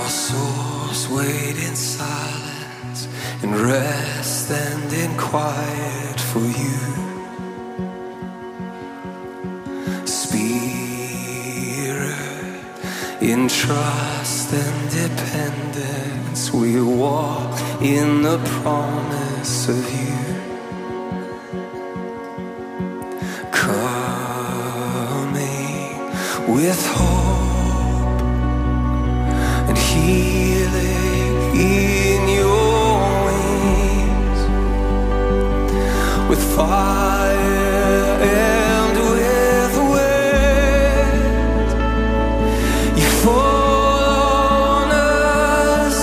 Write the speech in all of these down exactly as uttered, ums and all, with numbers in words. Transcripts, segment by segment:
our souls wait in silence, in rest and in quiet for you. Spirit, in trust and dependence, we walk in the promise of you. Coming with hope and healing in your wings, with fire and with wind, you fall on us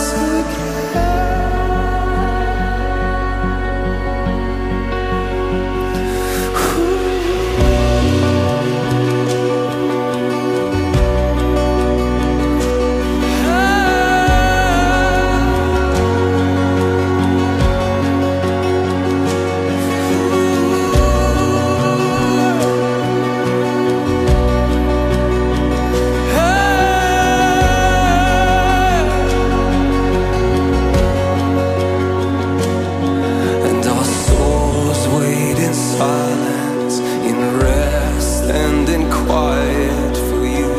silence, in rest and in quiet for you.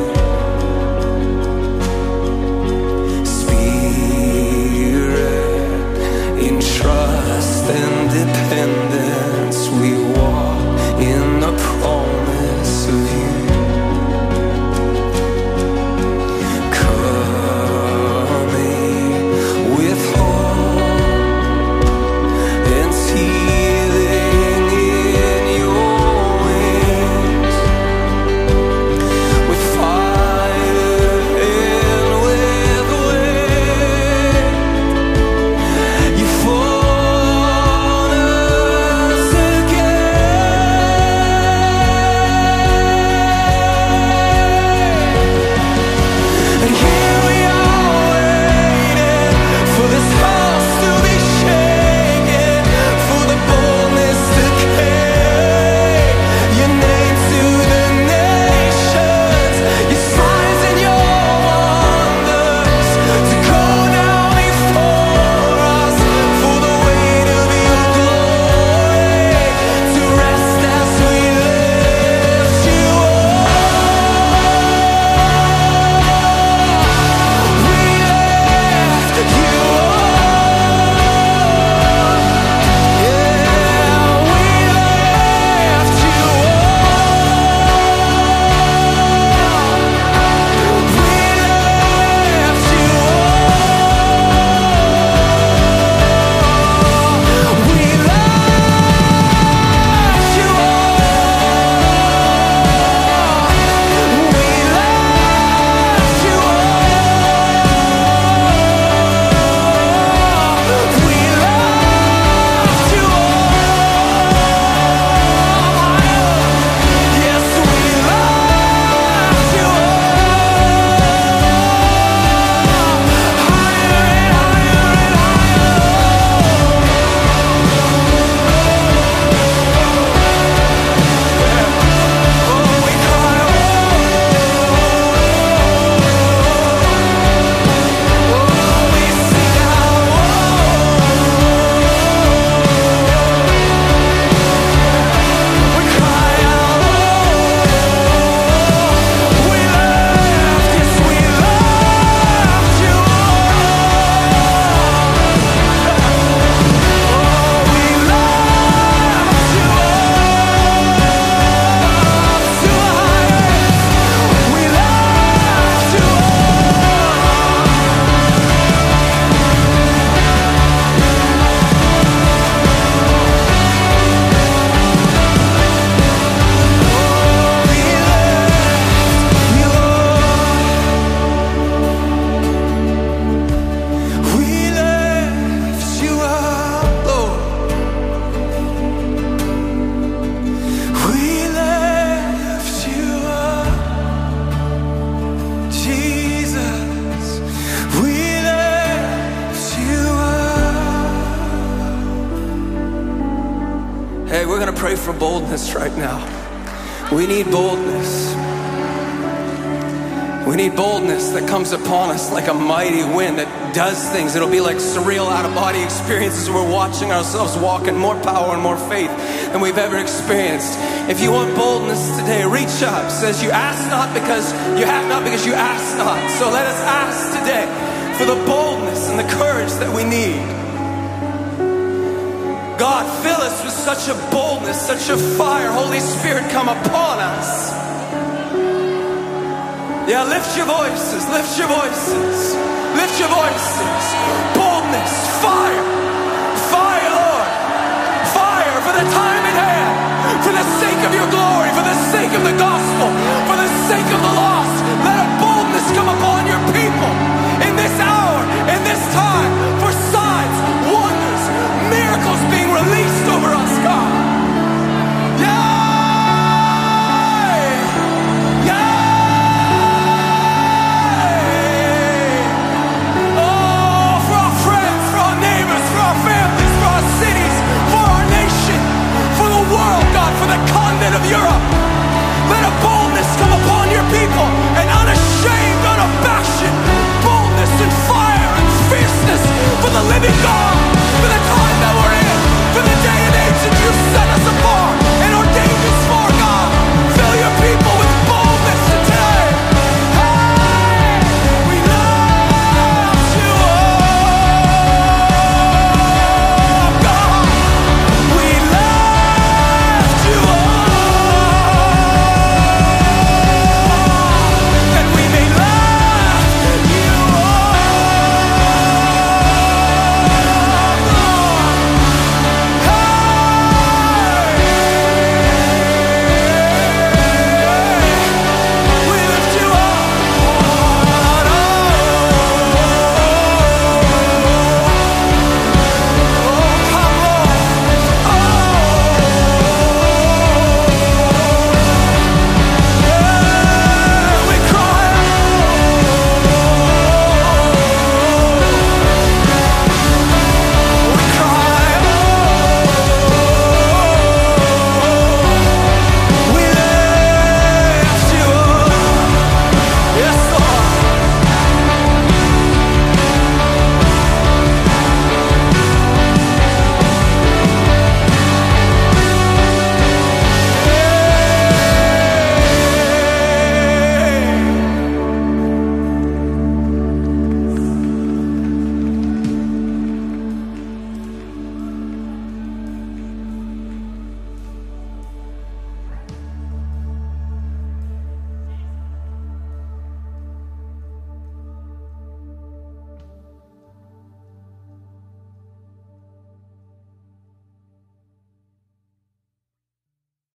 Spirit, in trust and dependence, we walk in the promise of you. Coming with hope and healing in your wings, with fire and with wind, you fall on us again. And here we are waiting for this house to be shaken, for the boldness to carry your name to the nations, your signs and your wonders to go down before us, for the weight of your glory to rest as we lift you up. We lift you up. Yeah, we lift you up. We lift you up. We lift you up. We lift you up. We lift you up. Yes, we lift you up. Higher and higher and higher. Oh, we cry, oh, we sing out, we cry out, we left, yes, we left you up. Oh, we left you up to higher. We left you up. We lift you up. We lift you up, Lord. We lift you up, Jesus. We lift you up. Hey, we're gonna pray for boldness right now. We need boldness. We We need boldness that comes upon us like a mighty wind that does things. It'll be like surreal out-of-body experiences. We're watching ourselves walk in more power and more faith than we've ever experienced. If you want boldness today, reach up. It says you ask not because you have not because you ask not. So let us ask today for the boldness and the courage that we need. God, fill us with such a boldness, such a fire. Holy Spirit, come upon us. Yeah, lift your voices, lift your voices, lift your voices. Boldness, fire.